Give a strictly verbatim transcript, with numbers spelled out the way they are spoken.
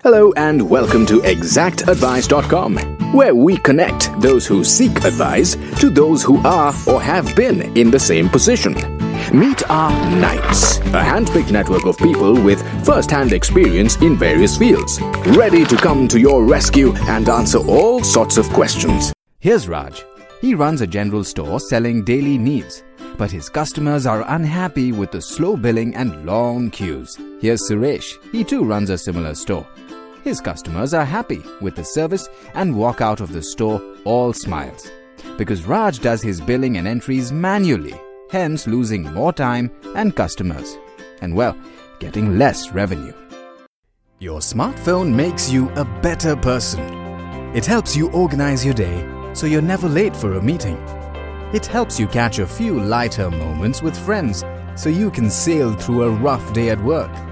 Hello and welcome to exact advice dot com, where we connect those who seek advice to those who are or have been in the same position. Meet our Knights, a handpicked network of people with first-hand experience in various fields, ready to come to your rescue and answer all sorts of questions. Here's Raj. He runs a general store selling daily needs, but his customers are unhappy with the slow billing and long queues. Here's Suresh. He too runs a similar store. His customers are happy with the service and walk out of the store all smiles, because Raj does his billing and entries manually, hence losing more time and customers, and well, getting less revenue. Your smartphone makes you a better person. It helps you organize your day so you're never late for a meeting. It helps you catch a few lighter moments with friends so you can sail through a rough day at work.